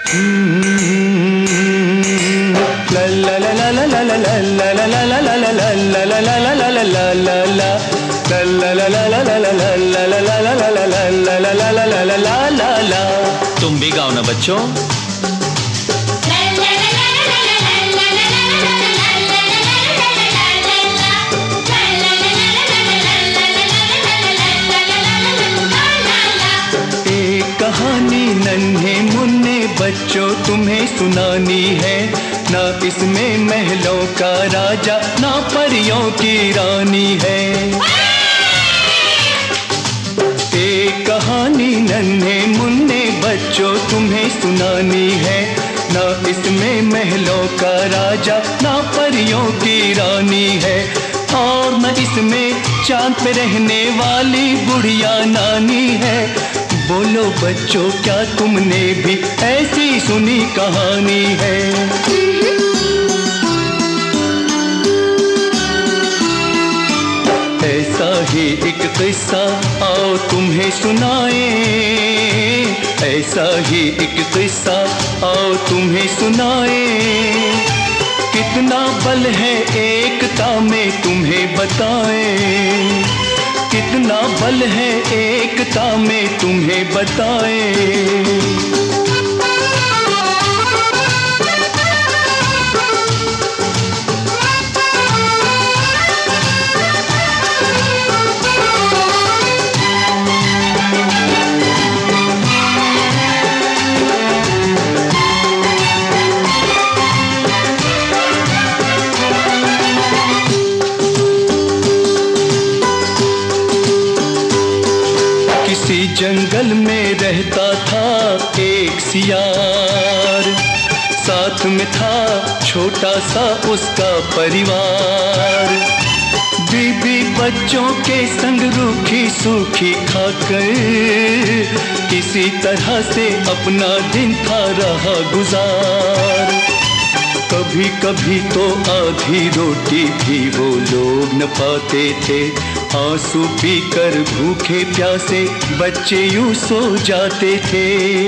तुम भी गाओ ना बच्चों। कहानी नन्हे मुन्ने बच्चों तुम्हें सुनानी है, ना इसमें महलों का राजा ना परियों की रानी है। एक कहानी नन्हे मुन्ने बच्चों तुम्हें सुनानी है, ना इसमें महलों का राजा ना परियों की रानी है, और न इसमें चांद पे रहने वाली बुढ़िया नानी है। बोलो बच्चों क्या तुमने भी ऐसी सुनी कहानी है? ऐसा ही एक किस्सा आओ तुम्हें सुनाए, ऐसा ही एक किस्सा आओ तुम्हें सुनाए। कितना बल है एकता में तुम्हें बताएं, कितना बल है एकता में तुम्हें बताएं। जंगल में रहता था एक सियार, साथ में था छोटा सा उसका परिवार। बीबी बच्चों के संग रूखी सूखी खाकर किसी तरह से अपना दिन था रहा गुजार। कभी कभी तो आधी रोटी भी वो लोग न पाते थे, आंसू पीकर भूखे प्यासे बच्चे यूं सो जाते थे।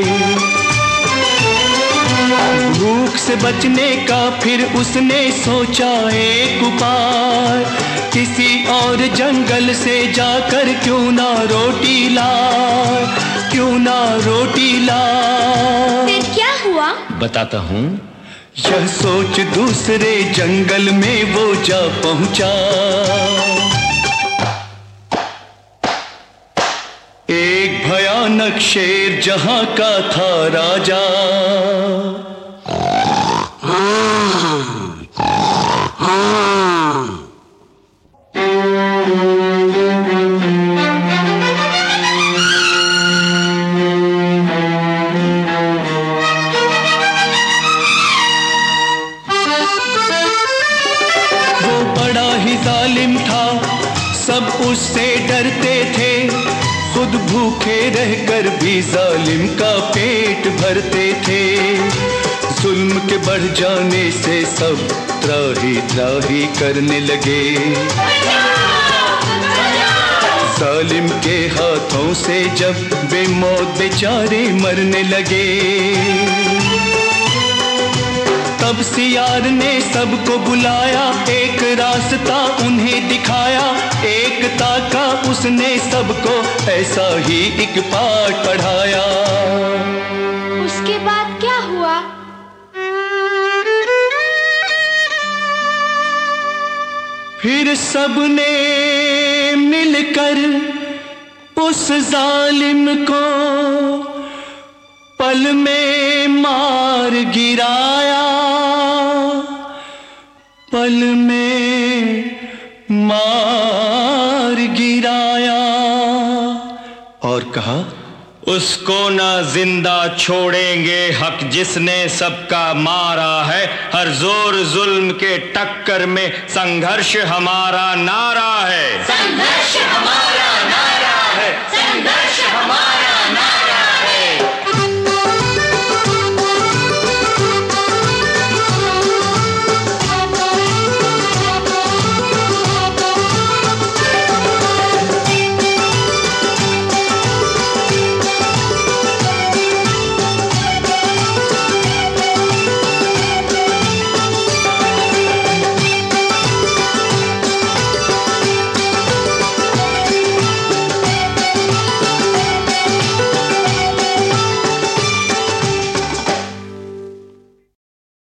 भूख से बचने का फिर उसने सोचा एक उपाय, किसी और जंगल से जाकर क्यों ना रोटी लाए, क्यों ना रोटी लाए। फिर क्या हुआ बताता हूँ। यह सोच दूसरे जंगल में वो जा पहुंचा। एक भयानक शेर जहां का था राजा, जालिम था सब उससे डरते थे, खुद भूखे रहकर भी जालिम का पेट भरते थे। जुल्म के बढ़ जाने से सब त्राही त्राही करने लगे, जालिम के हाथों से जब बेमौत बेचारे मरने लगे। तब सियार ने सबको बुलाया, एक रास्ता उन्हें दिखाया, एकता का उसने सबको ऐसा ही एक पाठ पढ़ाया। उसके बाद क्या हुआ? फिर सबने मिलकर उस जालिम को पल में मार गिराया, पल में मार गिराया। और कहा उसको ना जिंदा छोड़ेंगे हक जिसने सबका मारा है, हर जोर जुल्म के टक्कर में संघर्ष हमारा नारा है, संघर्ष हमारा